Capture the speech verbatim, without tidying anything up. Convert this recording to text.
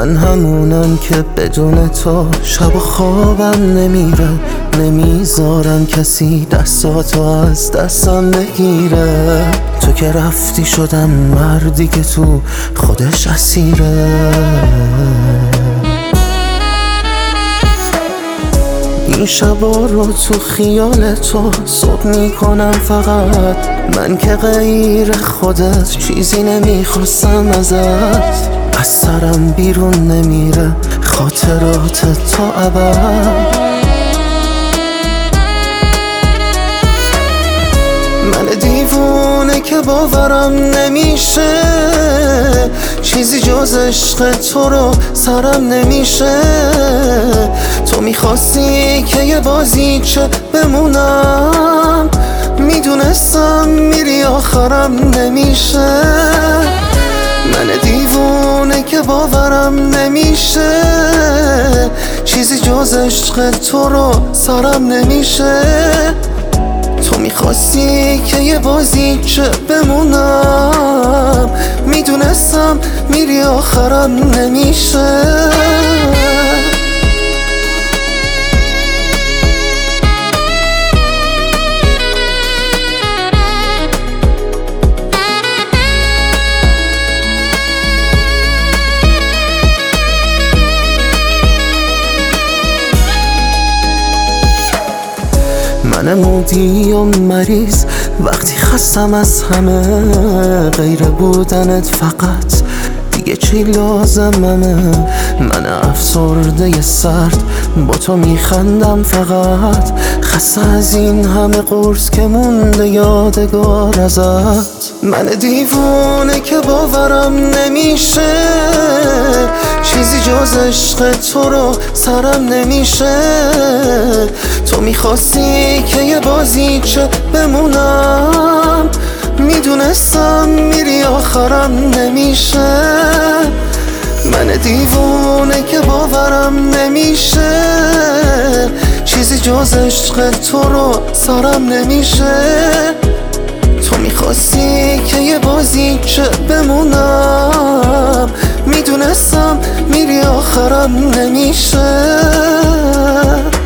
من همونم که بدون تو شب و خوابم نمیره، نمیذارم کسی دستاتو از دستم بگیره. تو که رفتی شدم مردی که تو خودش اسیره. این شبا رو تو خیال تو صبح میکنم فقط، من که غیر خودت چیزی نمیخواستم ازت. از سرم بیرون نمیره خاطرات تا ابد. من دیوونه که باورم نمیشه چیزی جز عشق تو رو سرم نمیشه. تو میخواستی که یه بازیچه بمونم، میدونستم میری آخرم نمیشه. من دیوونه که باورم نمیشه چیزی جز عشق تو رو سرم نمیشه. تو میخواستی که یه بازیچه بمونم، میدونستم میری آخرم نمیشه. من مودی و مریض وقتی خستم از همه، غیر بودنت فقط دیگه چی لازممه. من افسرده سرد با تو میخندم فقط، خسته از این همه قرص که مونده یادگار ازت. من دیوونه که باورم نمیشه چیزی جز عشق تو رو سرم نمیشه. تو میخواستی که یه بازیچه بمونم، میدونستم میری آخرم نمیشه. من دیوونه که باورم نمیشه چیزی جز عشق تو رو سرم نمیشه. تو میخواستی که یه بازیچه بمونم، میدونستم میری آخرم نمیشه.